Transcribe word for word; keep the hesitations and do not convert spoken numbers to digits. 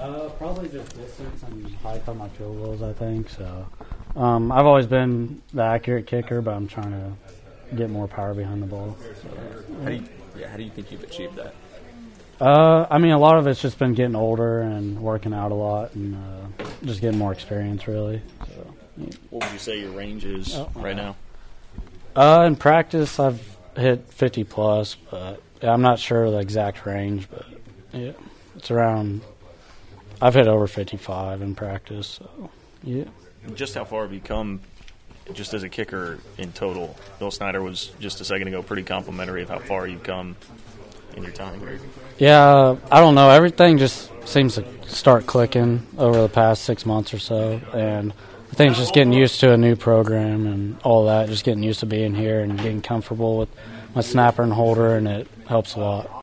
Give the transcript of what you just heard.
Uh, probably just distance and height on my field goals, I think. So, um, I've always been the accurate kicker, but I'm trying to get more power behind the ball. So, how do you, yeah, how do you think you've achieved that? Uh, I mean, a lot of it's just been getting older and working out a lot and uh, just getting more experience, really. So, yeah. What would you say your range is oh, right now? Uh, in practice, I've hit fifty plus, but I'm not sure the exact range, but yeah, it's around. I've hit over fifty-five in practice, so yeah. Just how far have you come, just as a kicker in total? Bill Snyder was just a second ago pretty complimentary of how far you've come in your time here. Yeah, I don't know. Everything just seems to start clicking over the past six months or so, and I think it's just getting used to a new program and all that, just getting used to being here and getting comfortable with my snapper and holder, and it helps a lot.